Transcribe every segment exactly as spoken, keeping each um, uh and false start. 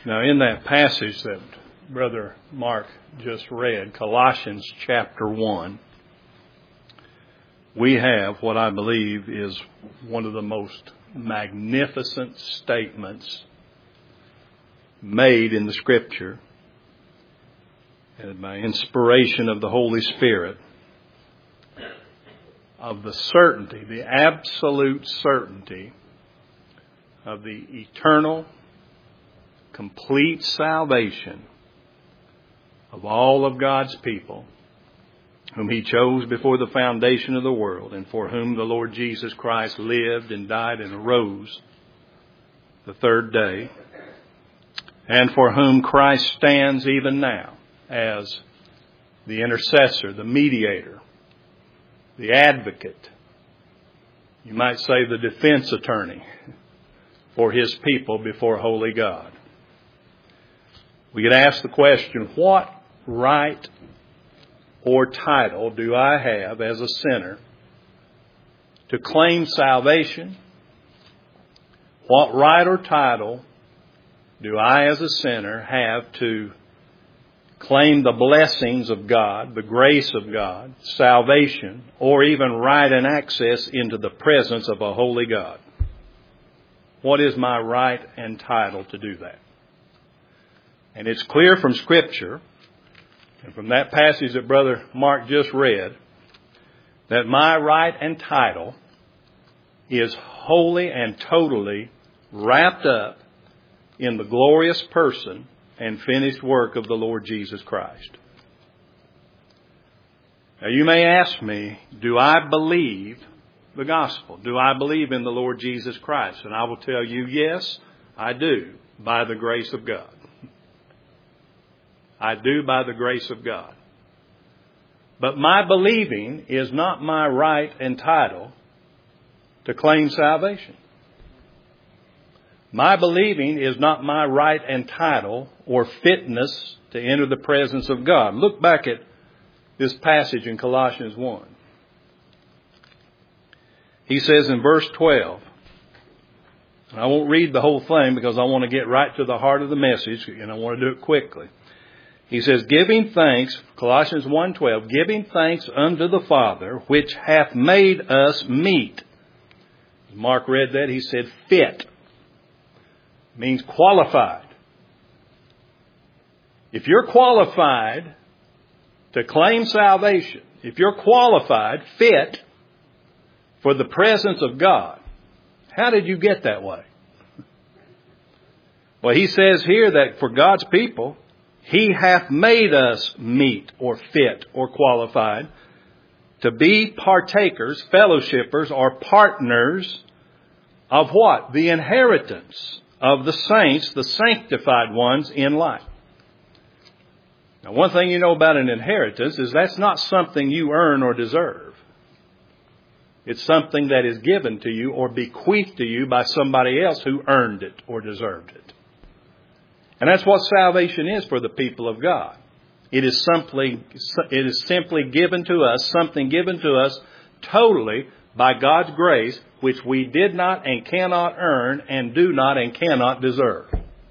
Now, in that passage that Brother Mark just read, Colossians chapter one, we have what I believe is one of the most magnificent statements made in the Scripture, and by inspiration of the Holy Spirit, of the certainty, the absolute certainty of the eternal, complete salvation of all of God's people, whom He chose before the foundation of the world, and for whom the Lord Jesus Christ lived and died and arose the third day, and for whom Christ stands even now as the intercessor, the mediator, the advocate, you might say the defense attorney for His people before holy God. We could ask the question, what right or title do I have as a sinner to claim salvation? What right or title do I as a sinner have to claim the blessings of God, the grace of God, salvation, or even right and access into the presence of a holy God? What is my right and title to do that? And it's clear from Scripture, and from that passage that Brother Mark just read, that my right and title is wholly and totally wrapped up in the glorious person and finished work of the Lord Jesus Christ. Now you may ask me, do I believe the gospel? Do I believe in the Lord Jesus Christ? And I will tell you, yes, I do, by the grace of God. I do by the grace of God. But my believing is not my right and title to claim salvation. My believing is not my right and title or fitness to enter the presence of God. Look back at this passage in Colossians one. He says in verse twelve, and I won't read the whole thing because I want to get right to the heart of the message and I want to do it quickly. He says, giving thanks, Colossians one twelve, giving thanks unto the Father, which hath made us meet. Mark read that, he said fit. Means qualified. If you're qualified to claim salvation, if you're qualified, fit for the presence of God, how did you get that way? Well, he says here that for God's people, He hath made us meet or fit or qualified to be partakers, fellowshippers, or partners of what? The inheritance of the saints, the sanctified ones in life. Now, one thing you know about an inheritance is that's not something you earn or deserve. It's something that is given to you or bequeathed to you by somebody else who earned it or deserved it. And that's what salvation is for the people of God. It is simply, it is simply given to us, something given to us totally by God's grace, which we did not and cannot earn and do not and cannot deserve.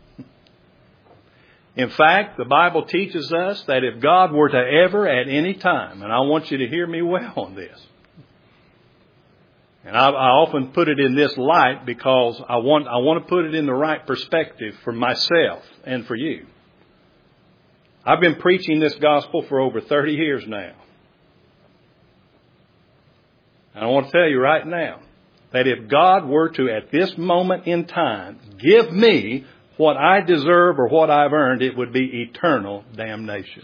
In fact, the Bible teaches us that if God were to ever at any time, and I want you to hear me well on this, and I, I often put it in this light because I want, I want to put it in the right perspective for myself and for you. I've been preaching this gospel for over thirty years now. And I want to tell you right now that if God were to, at this moment in time, give me what I deserve or what I've earned, it would be eternal damnation.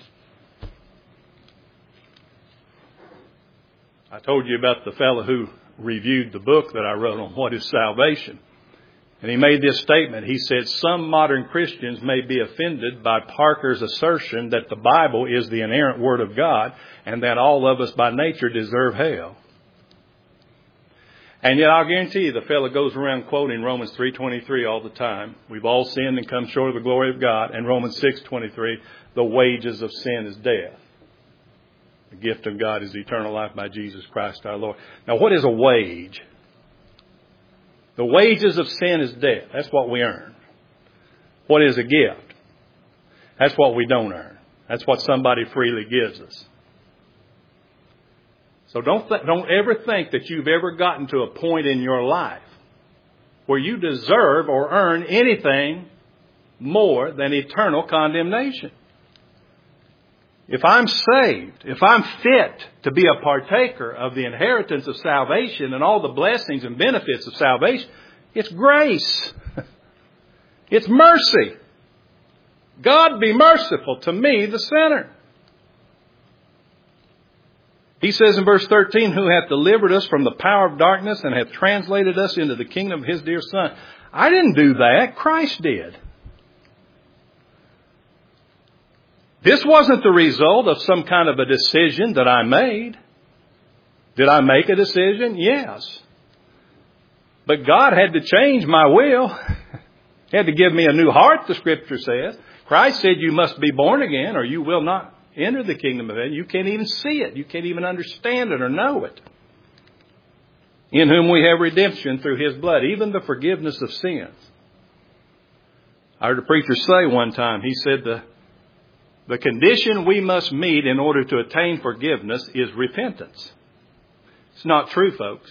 I told you about the fellow who reviewed the book that I wrote on what is salvation. And he made this statement. He said, some modern Christians may be offended by Parker's assertion that the Bible is the inerrant Word of God and that all of us by nature deserve hell. And yet I'll guarantee you the fellow goes around quoting Romans three twenty-three all the time. We've all sinned and come short of the glory of God. And Romans six twenty-three, the wages of sin is death. The gift of God is eternal life by Jesus Christ our Lord. Now, what is a wage? The wages of sin is death. That's what we earn. What is a gift? That's what we don't earn. That's what somebody freely gives us. So don't th- don't ever think that you've ever gotten to a point in your life where you deserve or earn anything more than eternal condemnation. If I'm saved, if I'm fit to be a partaker of the inheritance of salvation and all the blessings and benefits of salvation, it's grace. It's mercy. God be merciful to me, the sinner. He says in verse thirteen, who hath delivered us from the power of darkness and hath translated us into the kingdom of his dear Son. I didn't do that. Christ did. This wasn't the result of some kind of a decision that I made. Did I make a decision? Yes. But God had to change my will. He had to give me a new heart, the Scripture says. Christ said you must be born again or you will not enter the kingdom of heaven. You can't even see it. You can't even understand it or know it. In whom we have redemption through his blood, even the forgiveness of sins. I heard a preacher say one time, he said the, the condition we must meet in order to attain forgiveness is repentance. It's not true, folks.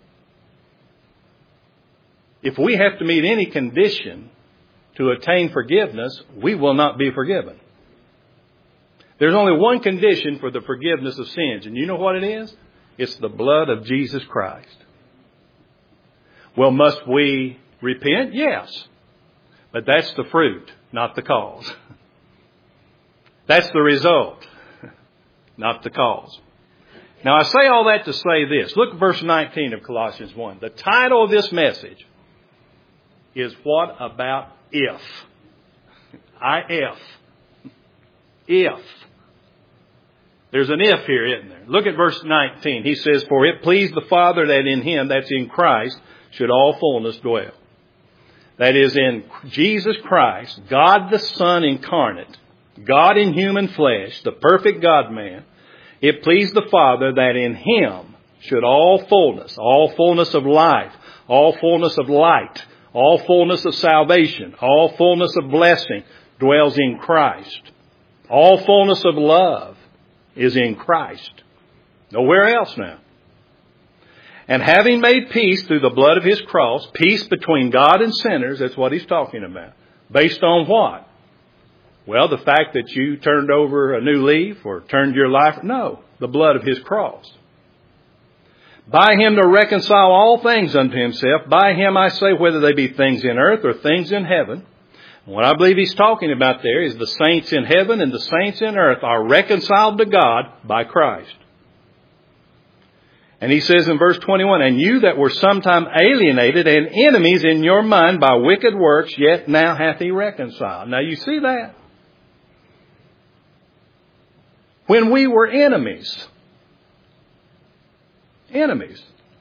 If we have to meet any condition to attain forgiveness, we will not be forgiven. There's only one condition for the forgiveness of sins. And you know what it is? It's the blood of Jesus Christ. Well, must we repent? Yes. But that's the fruit, not the cause. That's the result, not the cause. Now, I say all that to say this. Look at verse nineteen of Colossians one. The title of this message is What About If? I F. If. There's an if here, isn't there? Look at verse nineteen. He says, for it pleased the Father that in him, that's in Christ, should all fullness dwell. That is in Jesus Christ, God the Son incarnate, God in human flesh, the perfect God-man. It pleased the Father that in him should all fullness, all fullness of life, all fullness of light, all fullness of salvation, all fullness of blessing dwells in Christ. All fullness of love is in Christ. Nowhere else now. And having made peace through the blood of his cross, peace between God and sinners, that's what he's talking about. Based on what? Well, the fact that you turned over a new leaf or turned your life. No, the blood of his cross. By him to reconcile all things unto himself. By him I say, whether they be things in earth or things in heaven. What I believe he's talking about there is the saints in heaven and the saints in earth are reconciled to God by Christ. And he says in verse twenty-one, and you that were sometime alienated and enemies in your mind by wicked works, yet now hath he reconciled. Now you see that? When we were enemies. Enemies.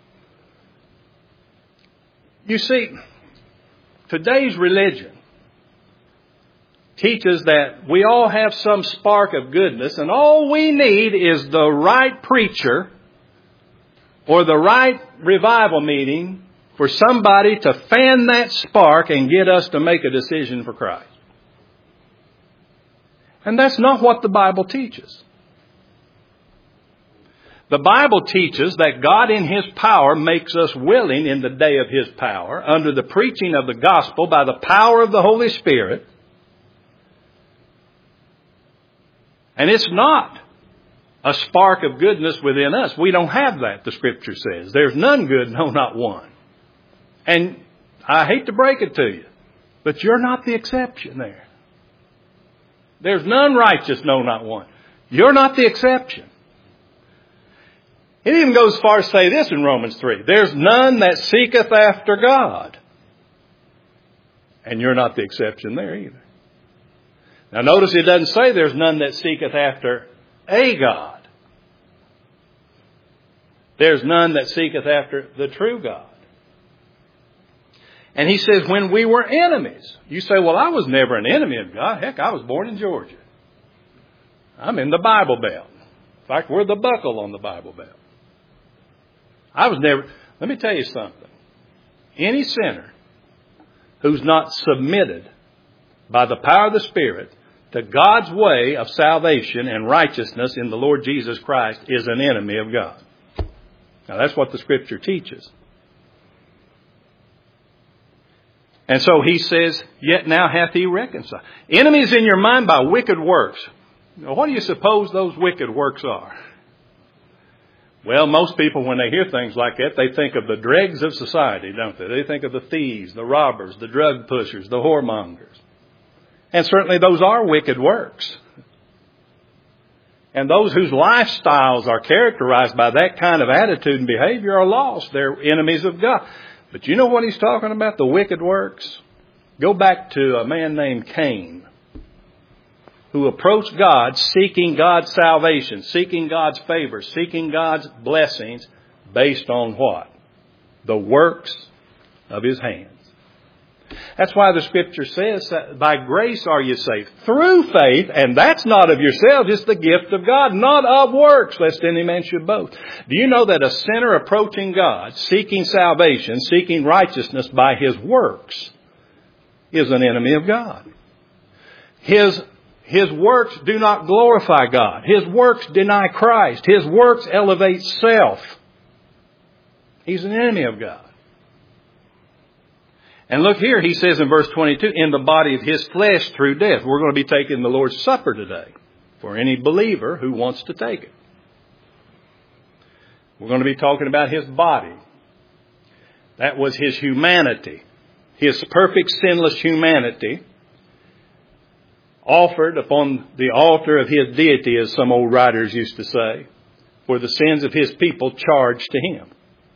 You see, today's religion teaches that we all have some spark of goodness and all we need is the right preacher or the right revival meeting for somebody to fan that spark and get us to make a decision for Christ. And that's not what the Bible teaches. The Bible teaches that God in his power makes us willing in the day of his power under the preaching of the gospel by the power of the Holy Spirit. And it's not a spark of goodness within us. We don't have that, the Scripture says. There's none good, no, not one. And I hate to break it to you, but you're not the exception there. There's none righteous, no, not one. You're not the exception. It even goes as far as to say this in Romans three. There's none that seeketh after God. And you're not the exception there either. Now notice it doesn't say there's none that seeketh after a God. There's none that seeketh after the true God. And he says when we were enemies. You say, well, I was never an enemy of God. Heck, I was born in Georgia. I'm in the Bible Belt. In fact, we're the buckle on the Bible Belt. I was never, let me tell you something. Any sinner who's not submitted by the power of the Spirit to God's way of salvation and righteousness in the Lord Jesus Christ is an enemy of God. Now that's what the Scripture teaches. And so he says, yet now hath he reconciled. Enemies in your mind by wicked works. Now, what do you suppose those wicked works are? Well, most people, when they hear things like that, they think of the dregs of society, don't they? They think of the thieves, the robbers, the drug pushers, the whoremongers. And certainly those are wicked works. And those whose lifestyles are characterized by that kind of attitude and behavior are lost. They're enemies of God. But you know what he's talking about, the wicked works? Go back to a man named Cain, who approached God seeking God's salvation, seeking God's favor, seeking God's blessings based on what? The works of his hands. That's why the Scripture says that by grace are you saved through faith, and that's not of yourselves, it's the gift of God, not of works, lest any man should boast. Do you know that a sinner approaching God, seeking salvation, seeking righteousness by his works, is an enemy of God? His, his works do not glorify God. His works deny Christ. His works elevate self. He's an enemy of God. And look here, he says in verse twenty-two, in the body of his flesh through death. We're going to be taking the Lord's Supper today for any believer who wants to take it. We're going to be talking about his body. That was his humanity, his perfect sinless humanity offered upon the altar of his deity, as some old writers used to say, for the sins of his people charged to him.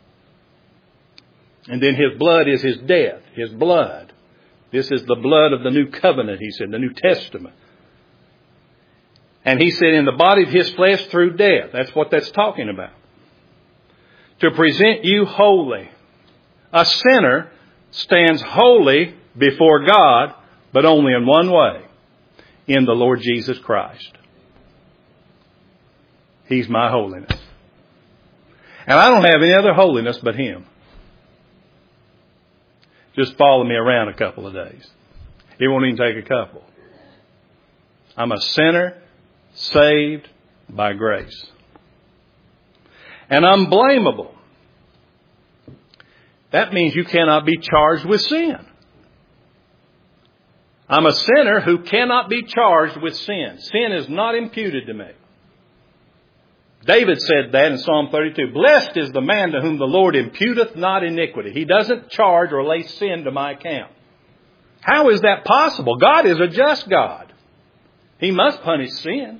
And then his blood is his death, his blood. This is the blood of the new covenant, he said, the New Testament. And he said in the body of his flesh through death. That's what that's talking about. To present you holy. A sinner stands holy before God, but only in one way. In the Lord Jesus Christ. He's my holiness. And I don't have any other holiness but him. Just follow me around a couple of days. It won't even take a couple. I'm a sinner saved by grace. And unblameable. That means you cannot be charged with sin. I'm a sinner who cannot be charged with sin. Sin is not imputed to me. David said that in Psalm thirty-two. Blessed is the man to whom the Lord imputeth not iniquity. He doesn't charge or lay sin to my account. How is that possible? God is a just God. He must punish sin.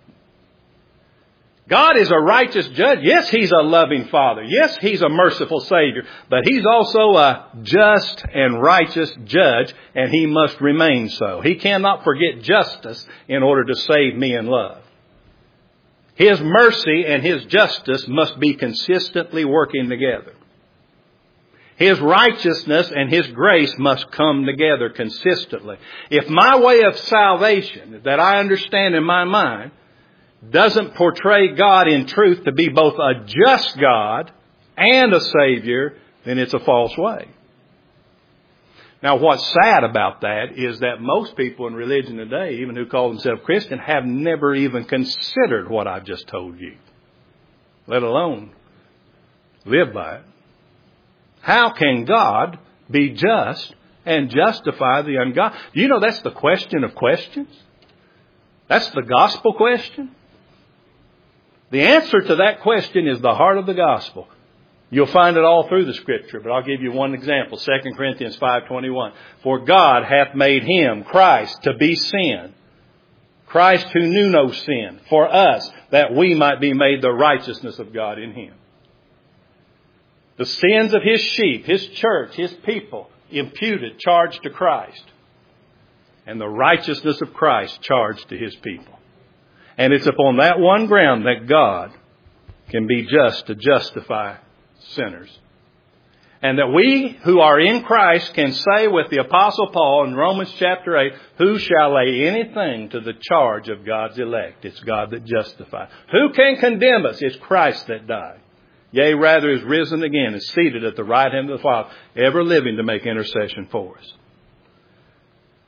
God is a righteous judge. Yes, He's a loving Father. Yes, He's a merciful Savior. But He's also a just and righteous judge, and He must remain so. He cannot forget justice in order to save me in love. His mercy and His justice must be consistently working together. His righteousness and His grace must come together consistently. If my way of salvation that I understand in my mind doesn't portray God in truth to be both a just God and a Savior, then it's a false way. Now, what's sad about that is that most people in religion today, even who call themselves Christian, have never even considered what I've just told you, let alone live by it. How can God be just and justify the ungodly? Do you know that's the question of questions? That's the gospel question. The answer to that question is the heart of the gospel. You'll find it all through the Scripture, but I'll give you one example. Second Corinthians five twenty-one. For God hath made Him, Christ, to be sin. Christ who knew no sin, for us, that we might be made the righteousness of God in Him. The sins of His sheep, His church, His people, imputed, charged to Christ. And the righteousness of Christ charged to His people. And it's upon that one ground that God can be just to justify sinners. And that we who are in Christ can say with the Apostle Paul in Romans chapter eight, who shall lay anything to the charge of God's elect? It's God that justifies. Who can condemn us? It's Christ that died. Yea, rather is risen again, is seated at the right hand of the Father, ever living to make intercession for us.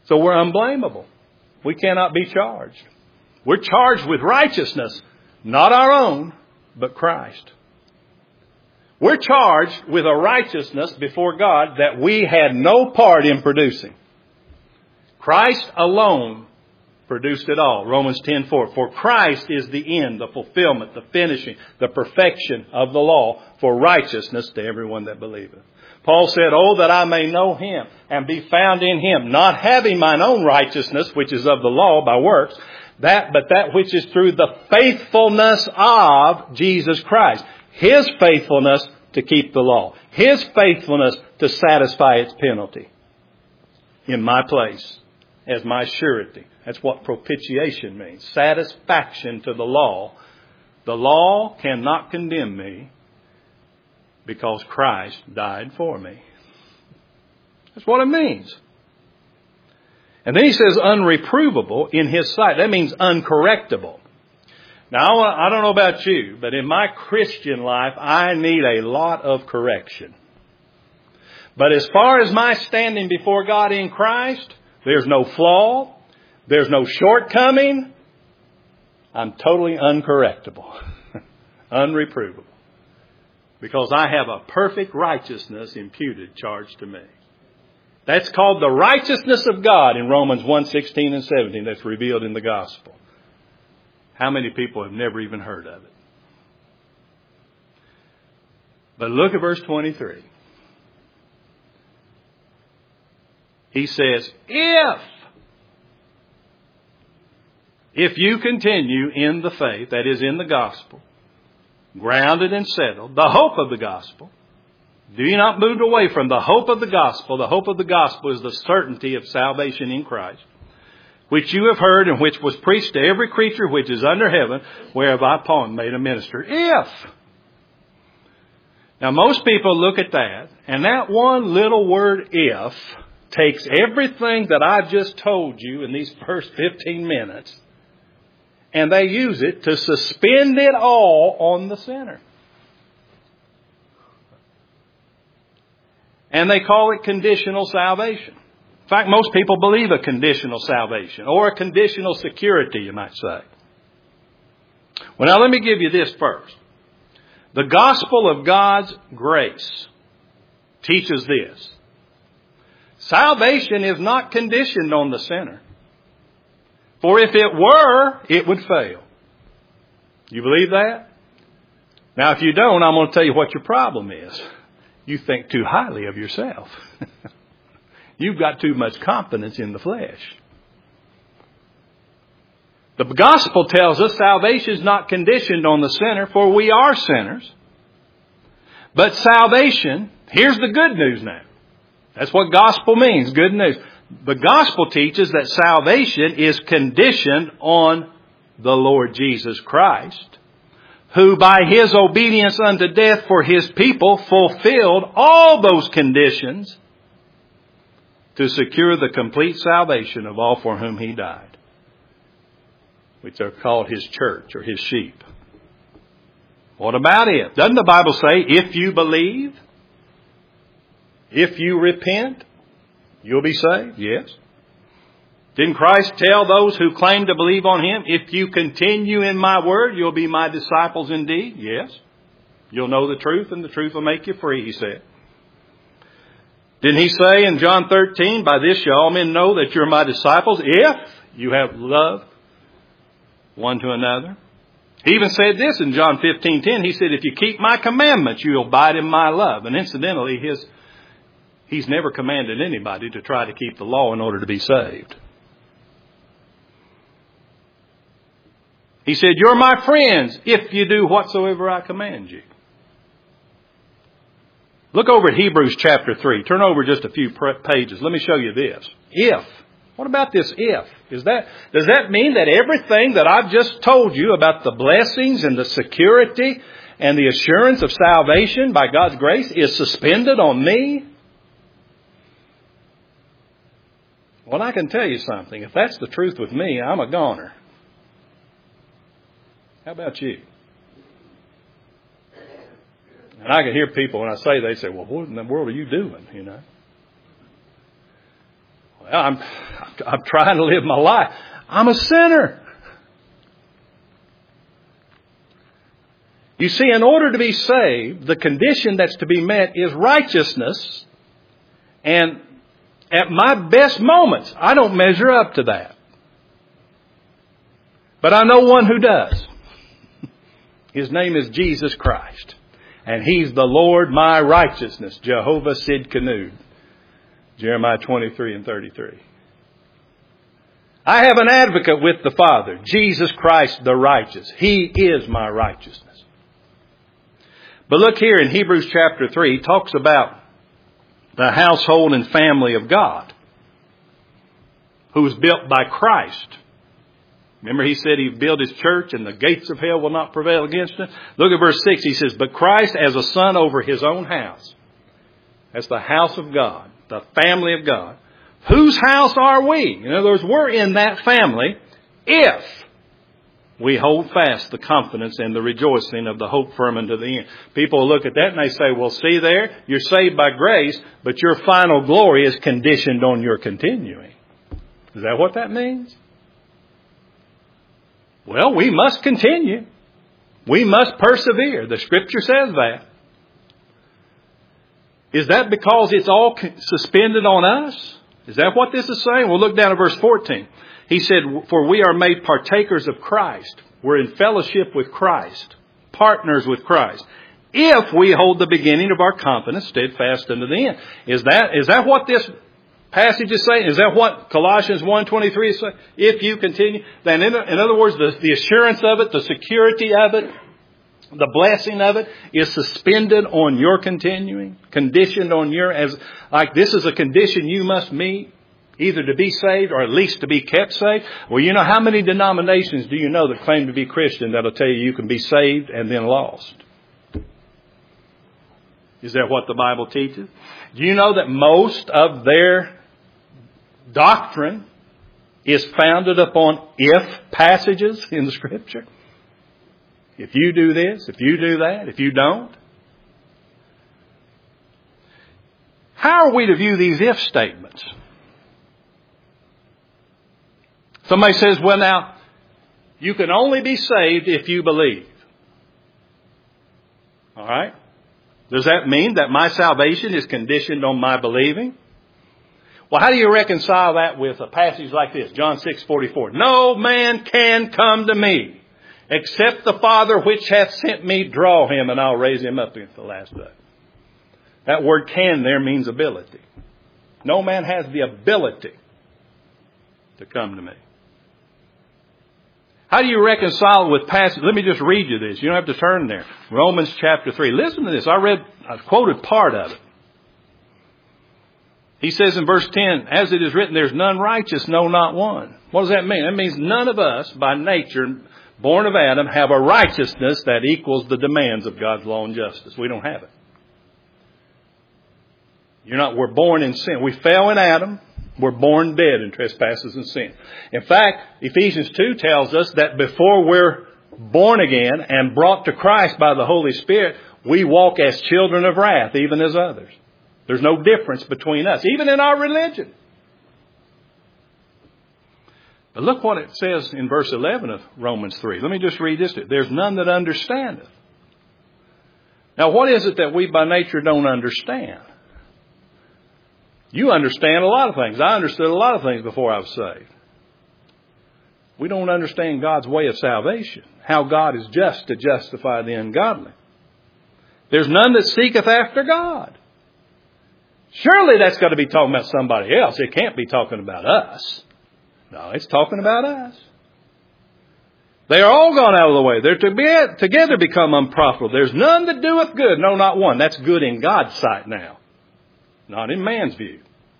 So we're unblameable. We cannot be charged. We're charged with righteousness, not our own, but Christ. We're charged with a righteousness before God that we had no part in producing. Christ alone produced it all. Romans ten four. For Christ is the end, the fulfillment, the finishing, the perfection of the law for righteousness to everyone that believeth. Paul said, oh, that I may know Him and be found in Him, not having mine own righteousness, which is of the law by works, that, but that which is through the faithfulness of Jesus Christ. His faithfulness to keep the law. His faithfulness to satisfy its penalty in my place as my surety. That's what propitiation means. Satisfaction to the law. The law cannot condemn me because Christ died for me. That's what it means. And then he says unreprovable in His sight. That means uncorrectable. Now, I don't know about you, but in my Christian life, I need a lot of correction. But as far as my standing before God in Christ, there's no flaw. There's no shortcoming. I'm totally uncorrectable. Unreprovable. Because I have a perfect righteousness imputed, charged to me. That's called the righteousness of God in Romans one sixteen and seventeen. That's revealed in the gospel. How many people have never even heard of it? But look at verse twenty-three. He says, if, if you continue in the faith, that is in the gospel, grounded and settled, the hope of the gospel, do you not move away from the hope of the gospel. The hope of the gospel is the certainty of salvation in Christ, which you have heard and which was preached to every creature which is under heaven, whereof I, Paul, made a minister. If. Now, most people look at that, and that one little word, if, takes everything that I've just told you in these first fifteen minutes, and they use it to suspend it all on the sinner. And they call it conditional salvation. In fact, most people believe a conditional salvation or a conditional security, you might say. Well, now let me give you this first. The gospel of God's grace teaches this. Salvation is not conditioned on the sinner. For if it were, it would fail. You believe that? Now, if you don't, I'm going to tell you what your problem is. You think too highly of yourself. You've got too much confidence in the flesh. The gospel tells us salvation is not conditioned on the sinner, for we are sinners. But salvation, here's the good news now. That's what gospel means, good news. The gospel teaches that salvation is conditioned on the Lord Jesus Christ, who by His obedience unto death for His people fulfilled all those conditions to secure the complete salvation of all for whom He died, which are called His church or His sheep. What about it? Doesn't the Bible say, if you believe, if you repent, you'll be saved? Yes. Didn't Christ tell those who claim to believe on Him, if you continue in my word, you'll be my disciples indeed? Yes. You'll know the truth and the truth will make you free, He said. Didn't He say in John thirteen, by this shall all men know that you're my disciples, if you have love one to another? He even said this in John fifteen ten. He said, if you keep my commandments, you'll abide in my love. And incidentally, his He's never commanded anybody to try to keep the law in order to be saved. He said, you're my friends if you do whatsoever I command you. Look over at Hebrews chapter three. Turn over just a few pages. Let me show you this. If. What about this if? Is that, does that mean that everything that I've just told you about the blessings and the security and the assurance of salvation by God's grace is suspended on me? Well, I can tell you something. If that's the truth with me, I'm a goner. How about you? And I can hear people when I say, they say, well, what in the world are you doing? You know. Well, I'm, I'm trying to live my life. I'm a sinner. You see, in order to be saved, the condition that's to be met is righteousness. And at my best moments, I don't measure up to that. But I know one who does. His name is Jesus Christ. And He's the Lord my righteousness. Jehovah Sidkenu. Jeremiah twenty-three and thirty-three. I have an advocate with the Father. Jesus Christ the righteous. He is my righteousness. But look here in Hebrews chapter three. He talks about the household and family of God. Who was built by Christ. Remember, He said He built His church and the gates of hell will not prevail against it. Look at verse six. He says, but Christ as a son over His own house. That's the house of God. The family of God. Whose house are we? In other words, we're in that family if we hold fast the confidence and the rejoicing of the hope firm unto the end. People look at that and they say, well, see there, you're saved by grace, but your final glory is conditioned on your continuing. Is that what that means? Well, we must continue. We must persevere. The Scripture says that. Is that because it's all suspended on us? Is that what this is saying? Well, look down at verse fourteen. He said, for we are made partakers of Christ. We're in fellowship with Christ. Partners with Christ. If we hold the beginning of our confidence steadfast unto the end. Is that, is that what this passage is saying? Is that what Colossians one twenty-three is saying? If you continue. Then in, in other words, the, the assurance of it, the security of it, the blessing of it is suspended on your continuing, conditioned on your, as like this is a condition you must meet, either to be saved or at least to be kept saved. Well, you know, how many denominations do you know that claim to be Christian that'll tell you you can be saved and then lost? Is that what the Bible teaches? Do you know that most of their doctrine is founded upon if passages in the Scripture? If you do this, if you do that, if you don't. How are we to view these if statements? Somebody says, well now, you can only be saved if you believe. All right? Does that mean that my salvation is conditioned on my believing? Well, how do you reconcile that with a passage like this? John six forty-four. No man can come to me except the Father which hath sent me draw him, and I'll raise him up at the last day. That word can there means ability. No man has the ability to come to me. How do you reconcile with passage? Let me just read you this. You don't have to turn there. Romans chapter three. Listen to this. I read, I quoted part of it. He says in verse ten, as it is written, there's none righteous, no, not one. What does that mean? That means none of us by nature, born of Adam, have a righteousness that equals the demands of God's law and justice. We don't have it. You're not, we're born in sin. We fell in Adam. We're born dead in trespasses and sin. In fact, Ephesians two tells us that before we're born again and brought to Christ by the Holy Spirit, we walk as children of wrath, even as others. There's no difference between us, even in our religion. But look what it says in verse eleven of Romans three. Let me just read this. There's none that understandeth. Now, what is it that we by nature don't understand? You understand a lot of things. I understood a lot of things before I was saved. We don't understand God's way of salvation, how God is just to justify the ungodly. There's none that seeketh after God. Surely that's got to be talking about somebody else. It can't be talking about us. No, it's talking about us. They are all gone out of the way. They're to be, together become unprofitable. There's none that doeth good. No, not one. That's good in God's sight now. Not in man's view.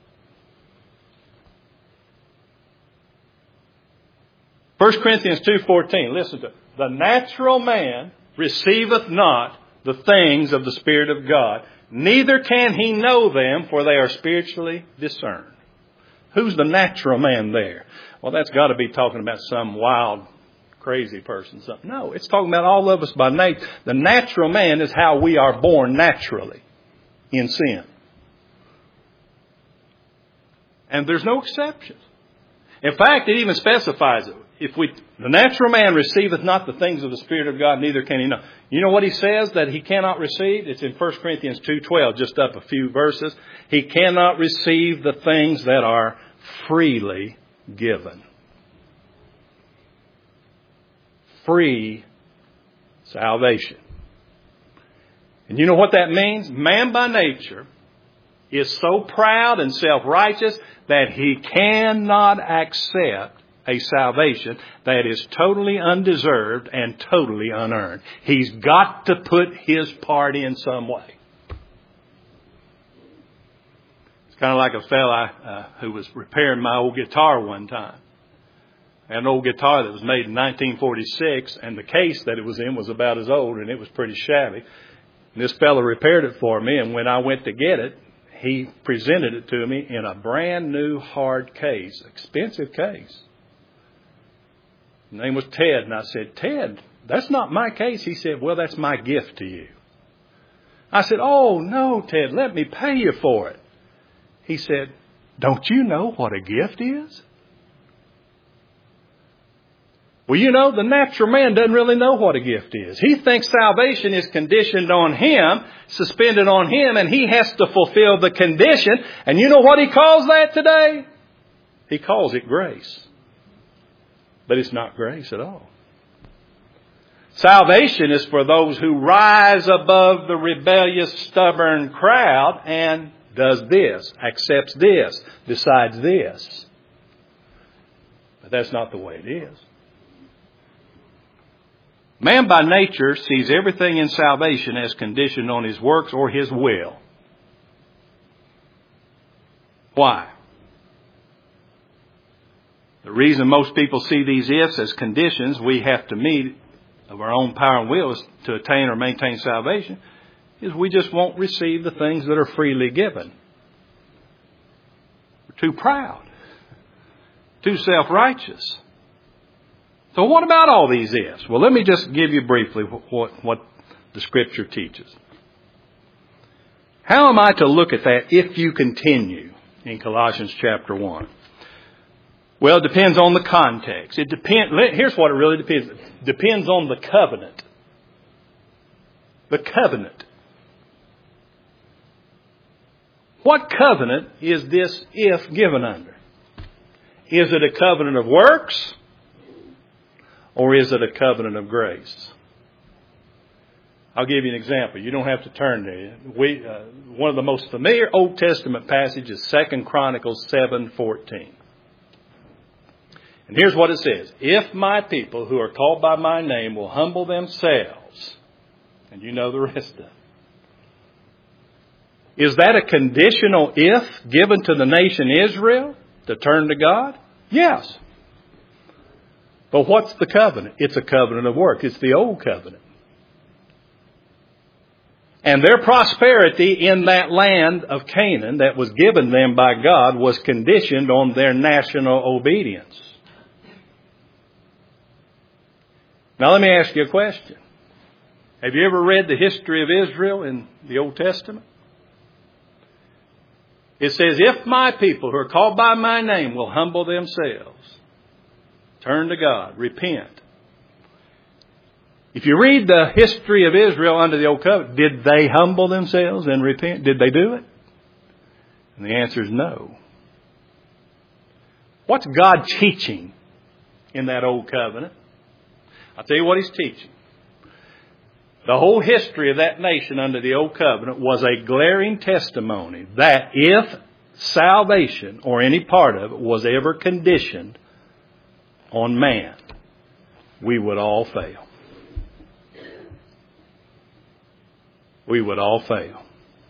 First Corinthians two fourteen. Listen to it. The natural man receiveth not the things of the Spirit of God, neither can he know them, for they are spiritually discerned. Who's the natural man there? Well, that's got to be talking about some wild, crazy person. Something. No, it's talking about all of us by nature. The natural man is how we are born naturally in sin. And there's no exceptions. In fact, it even specifies it. If we, the natural man receiveth not the things of the Spirit of God, neither can he know. You know what he says that he cannot receive? It's in First Corinthians two twelve, just up a few verses. He cannot receive the things that are freely given. Free salvation. And you know what that means? Man by nature is so proud and self-righteous that he cannot accept a salvation that is totally undeserved and totally unearned. He's got to put his part in some way. It's kind of like a fella uh, who was repairing my old guitar one time. I had an old guitar that was made in nineteen forty-six, and the case that it was in was about as old, and it was pretty shabby. And this fella repaired it for me, and when I went to get it, he presented it to me in a brand new hard case, expensive case. His name was Ted, and I said, Ted, that's not my case. He said, well, that's my gift to you. I said, oh, no, Ted, let me pay you for it. He said, don't you know what a gift is? Well, you know, the natural man doesn't really know what a gift is. He thinks salvation is conditioned on him, suspended on him, and he has to fulfill the condition. And you know what he calls that today? He calls it grace. But it's not grace at all. Salvation is for those who rise above the rebellious, stubborn crowd and does this, accepts this, decides this. But that's not the way it is. Man by nature sees everything in salvation as conditioned on his works or his will. Why? The reason most people see these ifs as conditions we have to meet of our own power and will is to attain or maintain salvation is we just won't receive the things that are freely given. We're too proud, too self-righteous. So what about all these ifs? Well, let me just give you briefly what, what the Scripture teaches. How am I to look at that if you continue in Colossians chapter one? Well, it depends on the context. It depends. Here's what it really depends. It depends on the covenant. The covenant. What covenant is this if given under? Is it a covenant of works? Or is it a covenant of grace? I'll give you an example. You don't have to turn there. We, uh, one of the most familiar Old Testament passages is Second Chronicles seven fourteen. And here's what it says. If my people who are called by my name will humble themselves, and you know the rest of it. Is that a conditional if given to the nation Israel to turn to God? Yes. But what's the covenant? It's a covenant of work. It's the old covenant. And their prosperity in that land of Canaan that was given them by God was conditioned on their national obedience. Now let me ask you a question. Have you ever read the history of Israel in the Old Testament? It says, if my people who are called by my name will humble themselves, turn to God, repent. If you read the history of Israel under the Old Covenant, did they humble themselves and repent? Did they do it? And the answer is no. What's God teaching in that Old Covenant? I'll tell you what He's teaching. The whole history of that nation under the Old Covenant was a glaring testimony that if salvation or any part of it was ever conditioned on man, we would all fail. We would all fail.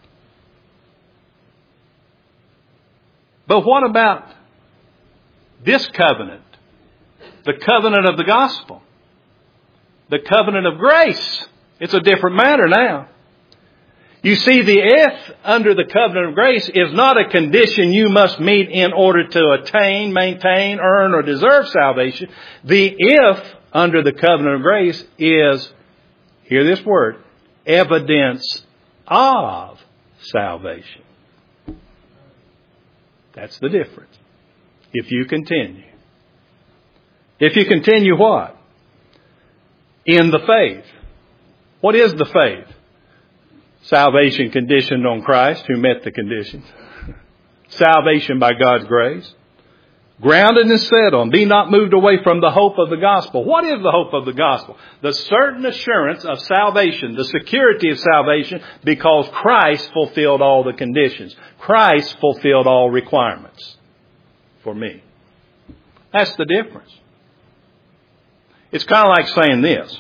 But what about this covenant? The covenant of the gospel. The covenant of grace. It's a different matter now. You see, the if under the covenant of grace is not a condition you must meet in order to attain, maintain, earn, or deserve salvation. The if under the covenant of grace is, hear this word, evidence of salvation. That's the difference. If you continue. If you continue what? In the faith. What is the faith? Salvation conditioned on Christ, who met the conditions. Salvation by God's grace. Grounded and settled. Be not moved away from the hope of the gospel. What is the hope of the gospel? The certain assurance of salvation. The security of salvation because Christ fulfilled all the conditions. Christ fulfilled all requirements for me. That's the difference. It's kind of like saying this.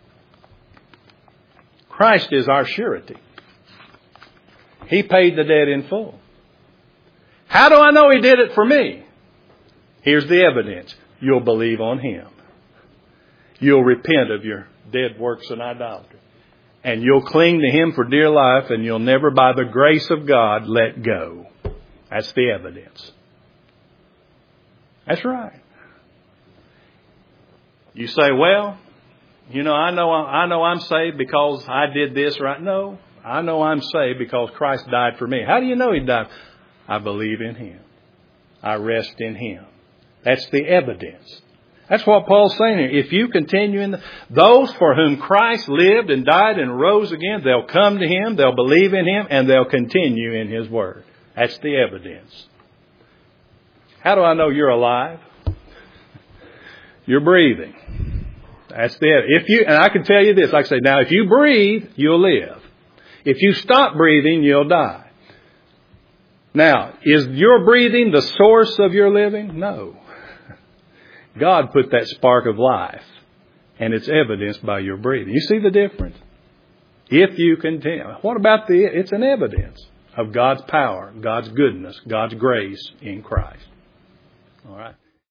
Christ is our surety. He paid the debt in full. How do I know He did it for me? Here's the evidence. You'll believe on Him. You'll repent of your dead works and idolatry. And you'll cling to Him for dear life, and you'll never, by the grace of God, let go. That's the evidence. That's right. You say, well, you know, I know I know I'm saved because I did this right. No, I know I'm saved because Christ died for me. How do you know He died? I believe in Him. I rest in Him. That's the evidence. That's what Paul's saying here. If you continue in the, those for whom Christ lived and died and rose again, they'll come to Him, they'll believe in Him, and they'll continue in His Word. That's the evidence. How do I know you're alive? You're breathing. That's the evidence. If you, and I can tell you this, like I say, now if you breathe, you'll live. If you stop breathing, you'll die. Now, is your breathing the source of your living? No. God put that spark of life, and it's evidenced by your breathing. You see the difference? If you continue. What about the, it's an evidence of God's power, God's goodness, God's grace in Christ. All right.